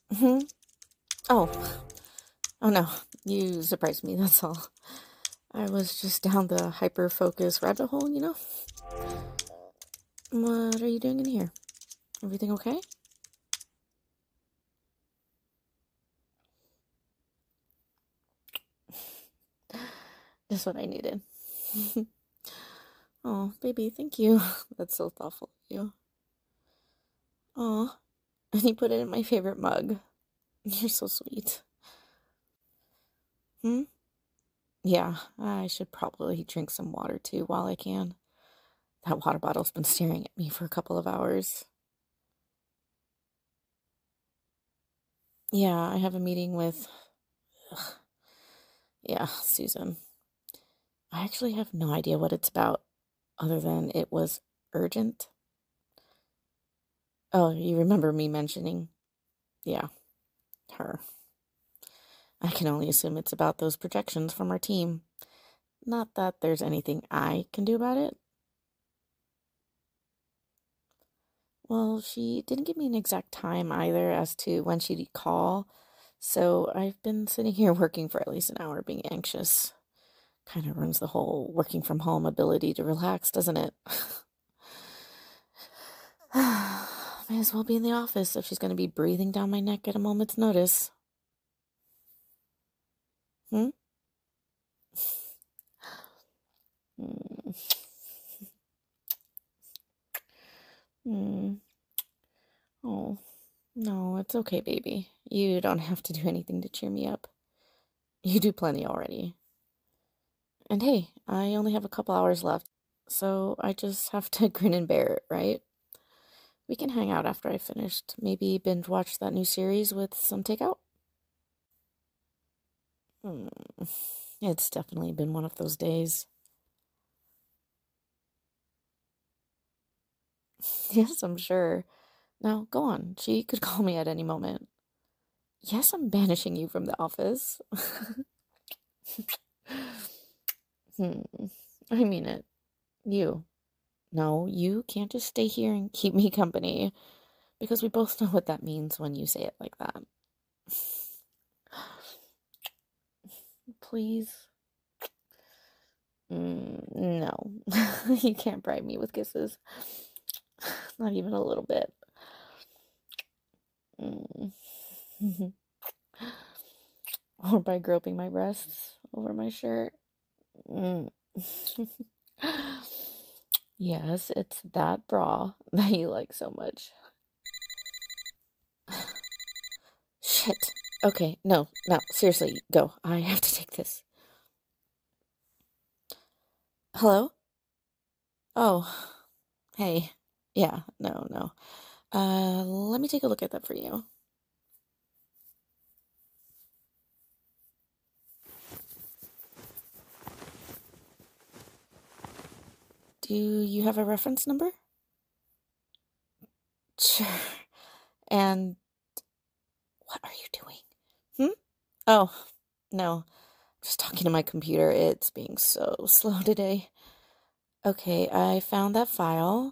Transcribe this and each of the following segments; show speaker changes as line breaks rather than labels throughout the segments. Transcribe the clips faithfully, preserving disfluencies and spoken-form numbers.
Hmm? Oh. Oh no. You surprised me, that's all. I was just down the hyper-focus rabbit hole, you know? What are you doing in here? Everything okay? Just what I needed. Oh, baby, thank you. That's so thoughtful of you. Oh, and you put it in my favorite mug. You're so sweet. Hmm? Yeah, I should probably drink some water too while I can. That water bottle's been staring at me for a couple of hours. Yeah, I have a meeting with. Ugh, yeah, Susan. I actually have no idea what it's about, other than it was urgent. Oh, you remember me mentioning? Yeah, her. I can only assume it's about those projections from our team. Not that there's anything I can do about it. Well, she didn't give me an exact time either as to when she'd call, so I've been sitting here working for at least an hour being anxious. Kind of ruins the whole working from home ability to relax, doesn't it? May as well be in the office if she's going to be breathing down my neck at a moment's notice. Hmm? Hmm. Hmm. Oh, no, it's okay, baby. You don't have to do anything to cheer me up. You do plenty already. And hey, I only have a couple hours left, so I just have to grin and bear it, right? We can hang out after I finished. Maybe binge watch that new series with some takeout? Hmm. It's definitely been one of those days. Yes, I'm sure. Now, go on. She could call me at any moment. Yes, I'm banishing you from the office. Hmm. I mean it. You. No, you can't just stay here and keep me company, because we both know what that means when you say it like that. Please. Mm, no. You can't bribe me with kisses. Not even a little bit. Mm. Or by groping my breasts over my shirt. Mm. Yes, it's that bra that you like so much. Shit. Okay, no, no, seriously, go. I have to take this. Hello? Oh, hey. Yeah, no, no. Uh, let me take a look at that for you. Do you have a reference number? Sure. And what are you doing? Hmm? Oh, no. Just talking to my computer. It's being so slow today. Okay, I found that file.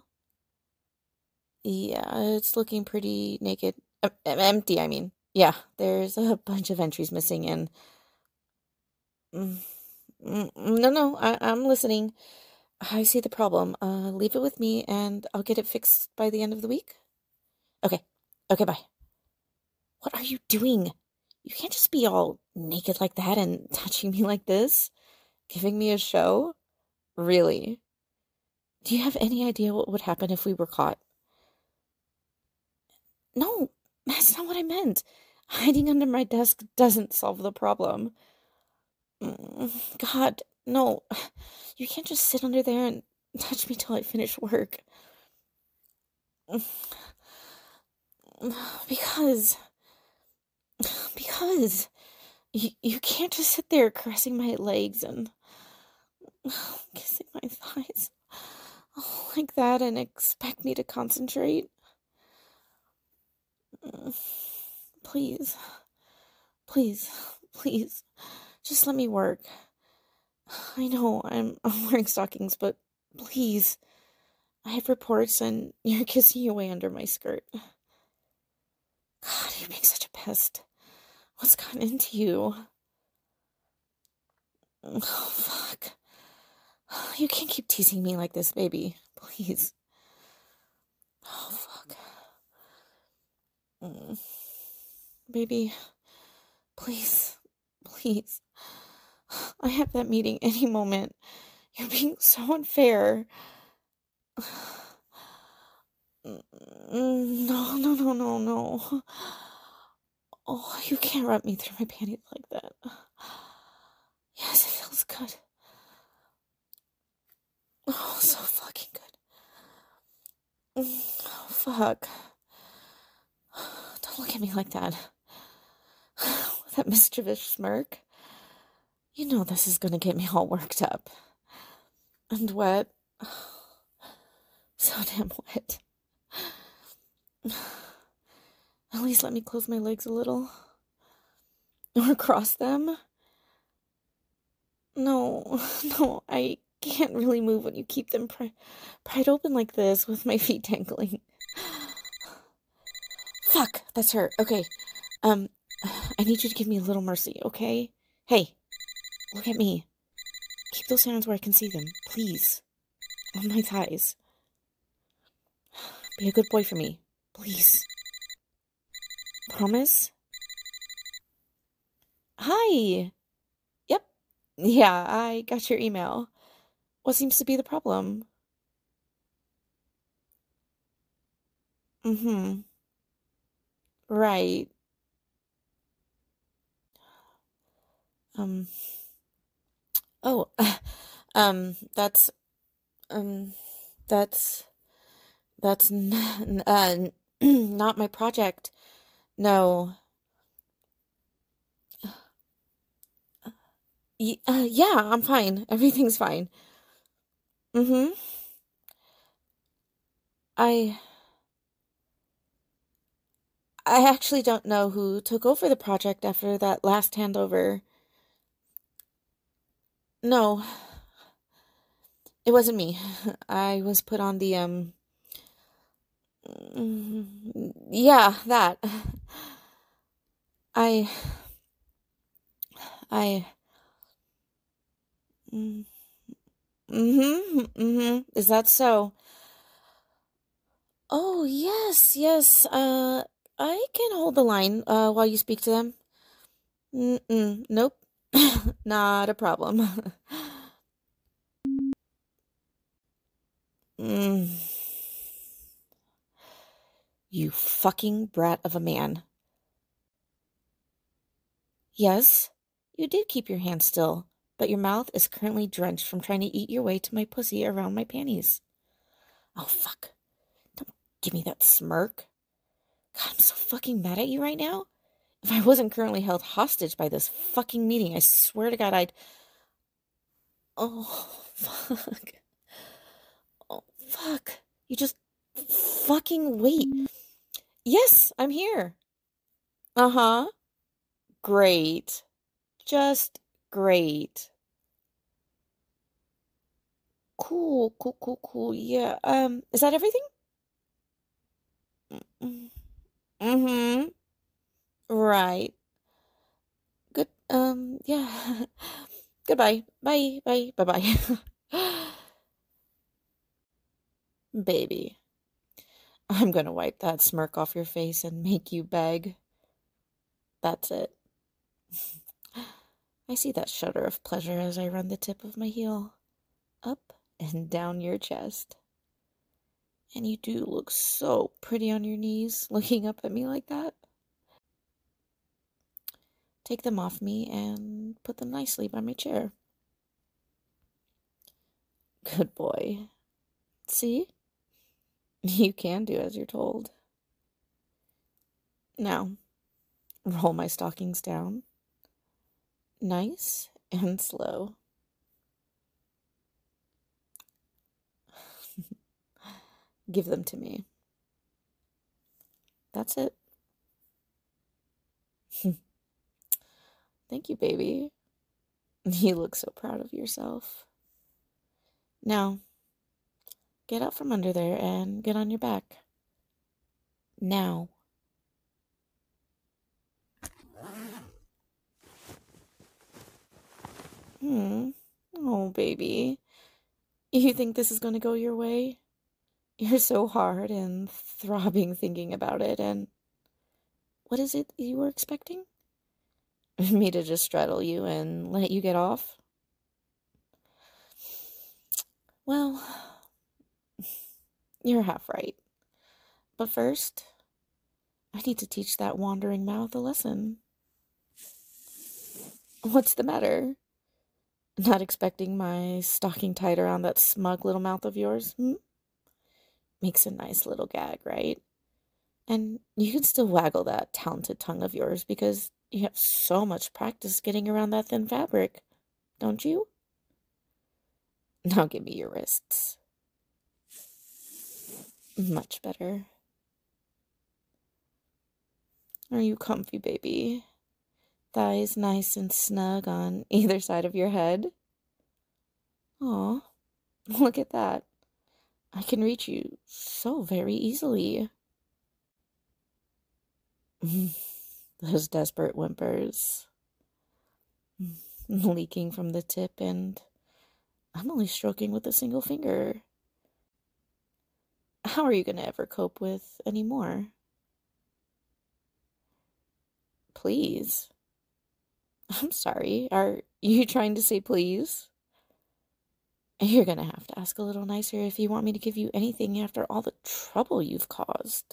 Yeah, it's looking pretty naked. Uh, empty, I mean. Yeah, there's a bunch of entries missing and. Mm, mm, mm, no, no, I, I'm listening. I see the problem. Uh, leave it with me and I'll get it fixed by the end of the week. Okay. Okay, bye. What are you doing? You can't just be all naked like that and touching me like this. Giving me a show? Really? Do you have any idea what would happen if we were caught? No, that's not what I meant. Hiding under my desk doesn't solve the problem. Mm, God, no. You can't just sit under there and touch me till I finish work. Because, because you, you can't just sit there caressing my legs and kissing my thighs like that and expect me to concentrate. Please, please, please, just let me work. I know I'm, I'm wearing stockings, but please, I have reports and you're kissing your way under my skirt. God, you're being such a pest. What's gotten into you? Oh, fuck. You can't keep teasing me like this, baby. Please. Oh, fuck. Mm. Baby, please. Please. I have that meeting any moment. You're being so unfair. No, no, no, no, no. Oh, you can't rub me through my panties like that. Yes, it feels good. Oh, so fucking good. Oh, fuck. Don't look at me like that. With that mischievous smirk. You know this is gonna get me all worked up. And wet. So damn wet. At least let me close my legs a little. Or cross them. No, no, I can't really move when you keep them pri- pried open like this with my feet dangling. Fuck, that's her. Okay, um, I need you to give me a little mercy, okay? Hey, look at me. Keep those hands where I can see them, please. On my thighs. Be a good boy for me, please. Promise? Hi. Yep. Yeah, I got your email. What seems to be the problem? Mm-hmm. Right. Um. Oh. Um. That's. Um. That's. That's. N- uh. Not my project. No. Y- uh, yeah, I'm fine. Everything's fine. Mm-hmm. I. I actually don't know who took over the project after that last handover. No, it wasn't me. I was put on the, um, mm, yeah, that. I, I, mm, mm-hmm, mm-hmm. Is that so? Oh, yes, yes. Uh, I can hold the line, uh, while you speak to them. Mm-mm, nope. Not a problem. Mm. You fucking brat of a man. Yes, you did keep your hand still, but your mouth is currently drenched from trying to eat your way to my pussy around my panties. Oh, fuck. Don't give me that smirk. God, I'm so fucking mad at you right now. If I wasn't currently held hostage by this fucking meeting, I swear to God I'd. Oh, fuck. Oh, fuck. You just fucking wait. Yes, I'm here. Uh huh. Great. Just great. Cool, cool, cool, cool. Yeah. Um, is that everything? Mm, mm-hmm. Right. Good. Um, yeah. Goodbye. Bye. Bye. Bye-bye. Baby, I'm gonna wipe that smirk off your face and make you beg. That's it. I see that shudder of pleasure as I run the tip of my heel up and down your chest. And you do look so pretty on your knees, looking up at me like that. Take them off me and put them nicely by my chair. Good boy. See? You can do as you're told. Now, roll my stockings down. Nice and slow. Give them to me. That's it. Thank you, baby. You look so proud of yourself. Now, get out from under there and get on your back. Now. Hmm. Oh, baby. You think this is gonna go your way? You're so hard and throbbing thinking about it, and what is it you were expecting? Me to just straddle you and let you get off? Well, you're half right. But first, I need to teach that wandering mouth a lesson. What's the matter? Not expecting my stocking tied around that smug little mouth of yours? Hmm? Makes a nice little gag, right? And you can still waggle that talented tongue of yours because you have so much practice getting around that thin fabric, don't you? Now give me your wrists. Much better. Are you comfy, baby? Thighs nice and snug on either side of your head? Aw, look at that. I can reach you so very easily. Those desperate whimpers. Leaking from the tip, and I'm only stroking with a single finger. How are you going to ever cope with any more? Please. I'm sorry. Are you trying to say please? You're going to have to ask a little nicer if you want me to give you anything after all the trouble you've caused.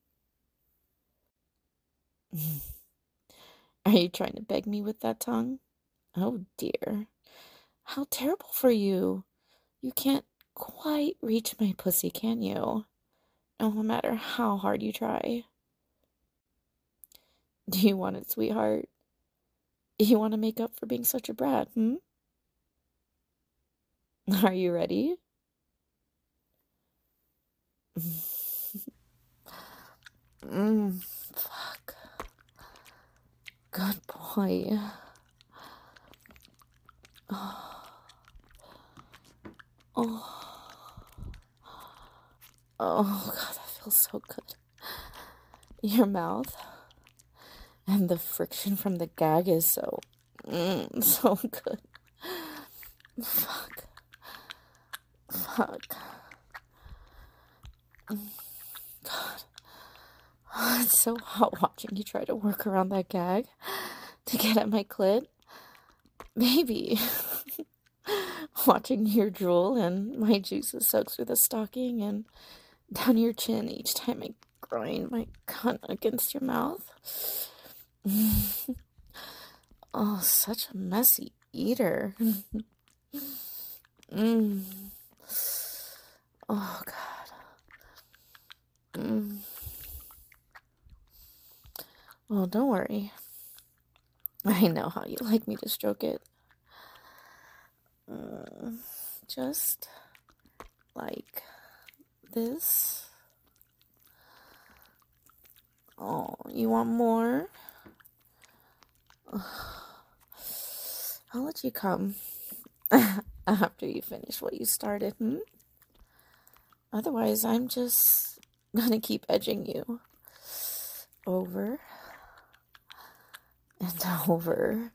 Are you trying to beg me with that tongue? Oh dear. How terrible for you. You can't quite reach my pussy, can you? No matter how hard you try. Do you want it, sweetheart? You want to make up for being such a brat, hmm? Are you ready? mm, fuck. Good boy. Oh. Oh. Oh, God, that feels so good. Your mouth and the friction from the gag is so, mm, so good. Fuck. Fuck. God. Oh, it's so hot watching you try to work around that gag to get at my clit. Maybe. Watching your drool and my juices soak through the stocking and down your chin each time I grind my cunt against your mouth. Oh, such a messy eater. mm. Oh, God. Mm. Oh, don't worry. I know how you like me to stroke it. Uh, just like this. Oh, you want more? I'll let you come after you finish what you started, hmm? Otherwise, I'm just gonna keep edging you over and over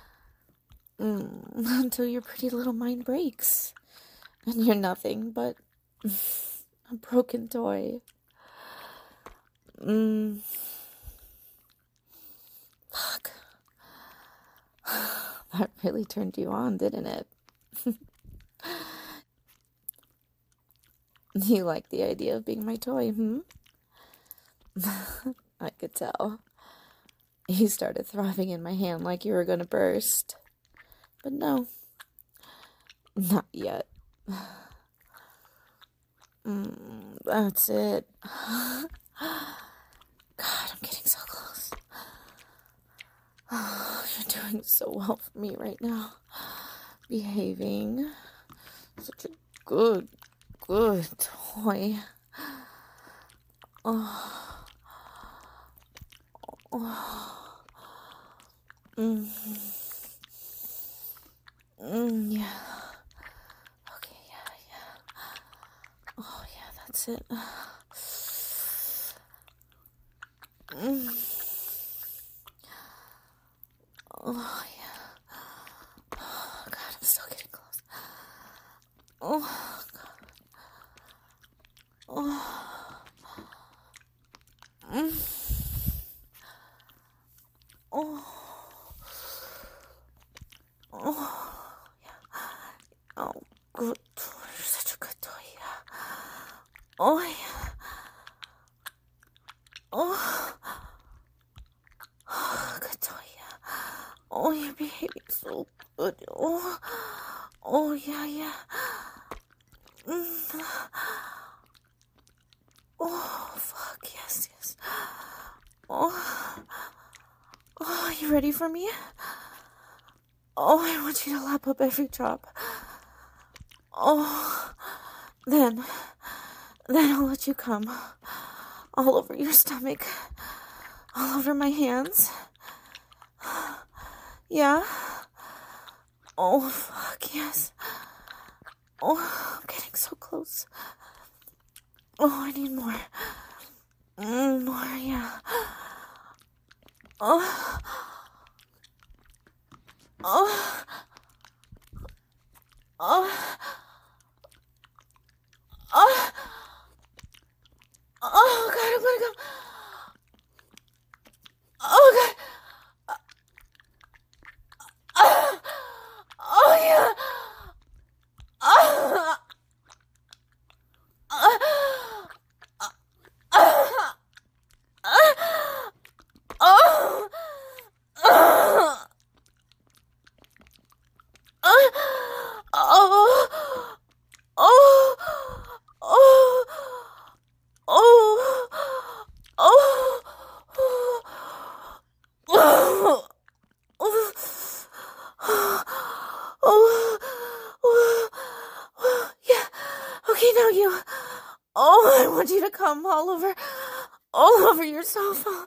mm, until your pretty little mind breaks and you're nothing but a broken toy. Mm. Fuck. That really turned you on, didn't it? You like the idea of being my toy, hmm? I could tell. You started throbbing in my hand like you were gonna burst. But no. Not yet. Mm, that's it. God, I'm getting so close. Oh, you're doing so well for me right now. Behaving. Such a good, good toy. Oh. Oh. Mm. Mm, yeah. Okay, yeah, yeah. Oh, yeah, that's it. Mm. Oh, yeah. Oh, God, Oh, yeah. Oh, oh, good toy, yeah. Oh, you're behaving so good. Oh, oh, yeah, yeah. Mm. Oh, fuck, yes, yes. Oh, oh, you ready for me? Oh, I want you to lap up every drop. Oh, then, then I'll let you come. All over your stomach. All over my hands. Yeah? Oh, fuck, yes. Oh, I'm getting so close. Oh, I need more. Mm, more, yeah. Oh. Oh. Oh. Oh. Oh, God, I'm gonna go. Oh, God. Oh, oh yeah. Oh. Oh. Oh. Oh. Oh. Oh. Oh. Oh. Oh. Oh. Oh. Oh. Oh. Oh. Yeah. Okay, now you. Oh, I want you to come all over, all over your sofa.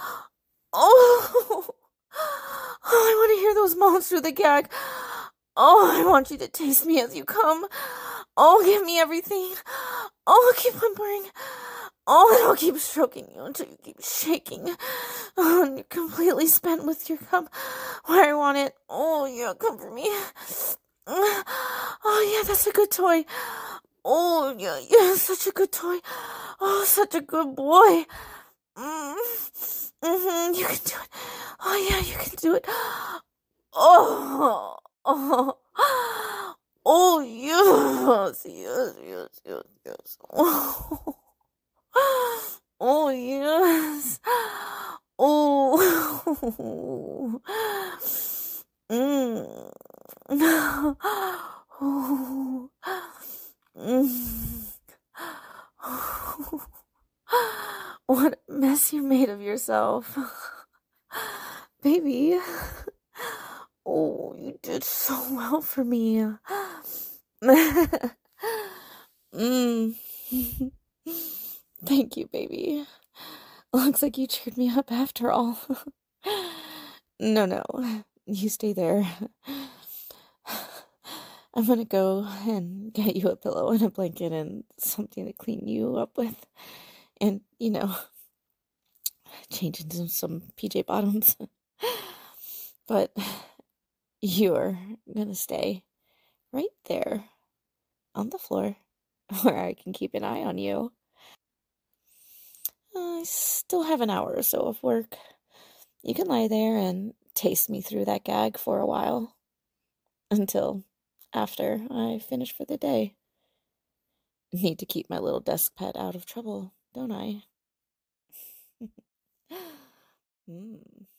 Oh. Oh, I want to hear those moans through the gag. Oh, I want you to taste me as you come. Oh, give me everything. Oh, keep whimpering. Oh, and I'll keep stroking you until you keep shaking. Oh, and you're completely spent with your cup where I want it. Oh, yeah, come for me. Oh, yeah, that's a good toy. Oh, yeah, yeah, such a good toy. Oh, such a good boy. Mm. Mm-hmm, you can do it. Oh, yeah, you can do it. Oh, oh, oh, yes, yes, yes, yes, yes. Oh, oh, yes. Oh, mm. Oh, mm. What a mess you made of yourself. Baby. Oh, you did so well for me. mm. Thank you, baby. Looks like you cheered me up after all. No, no. You stay there. I'm gonna go and get you a pillow and a blanket and something to clean you up with. And, you know, change into some P J bottoms. But you're gonna stay right there on the floor where I can keep an eye on you. I still have an hour or so of work. You can lie there and taste me through that gag for a while until after I finish for the day. Need to keep my little desk pet out of trouble, don't I? mm.